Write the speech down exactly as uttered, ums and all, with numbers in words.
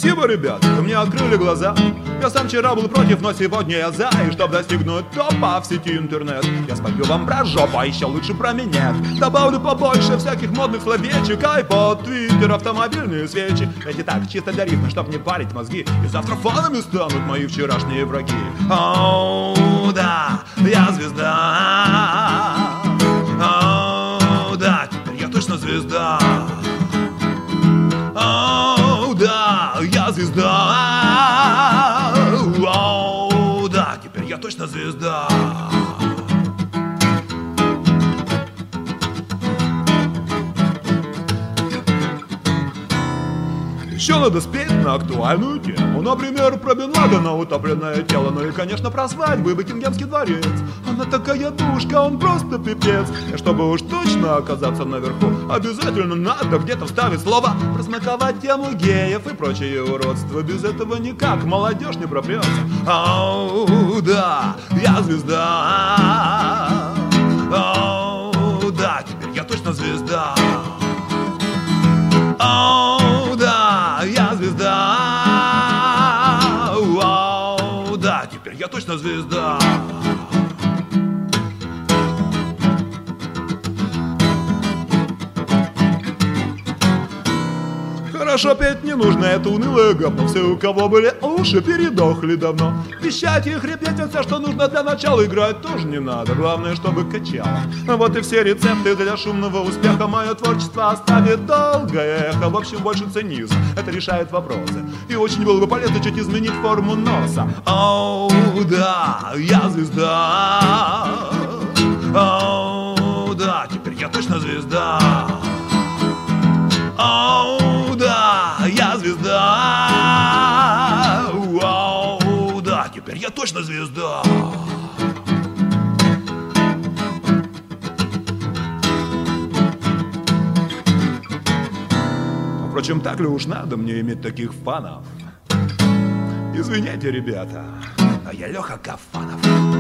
Спасибо, ребят, вы мне открыли глаза. Я сам вчера был против, но сегодня я за. И чтоб достигнуть топа в сети интернет, я спою вам про жопу, а еще лучше про меня. Добавлю побольше всяких модных словечек, а и под твиттер автомобильные свечи. Эти так, чисто для рифма, чтоб не парить мозги. И завтра фанами станут мои вчерашние враги. Оу, да, я звезда. Оу, да, теперь я точно звезда. Оу, да, я звезда. Оу, да, теперь я точно звезда. Еще надо спеть на актуальную тему. Например, про Бен Ладена, утопленное тело. Ну и, конечно, про свадьбу и Букингемский дворец. Она такая душка, он просто пипец. И чтобы уж точно оказаться наверху, обязательно надо где-то вставить слово, просмаковать тему геев и прочие уродства. Без этого никак молодежь не пропрется. Оу, да, я звезда. Оу, да, теперь я точно звезда. Оу, да, я звезда. Оу, да, теперь я точно звезда. Хорошо петь не нужно, это унылое говно. Все, у кого были уши, передохли давно. Вещать и хрипеть, все, что нужно для начала. Играть тоже не надо, главное, чтобы качало. Вот и все рецепты для шумного успеха. Мое творчество оставит долгое эхо. В общем, больше цинизм, это решает вопросы. И очень было бы полезно чуть изменить форму носа. Оу, да, я звезда. Оу, да, теперь я точно звезда. Оу, да, я звезда. Оу, да, теперь я точно звезда. Впрочем, так ли уж надо мне иметь таких фанов? Извиняйте, ребята, а я Леха Кафанов.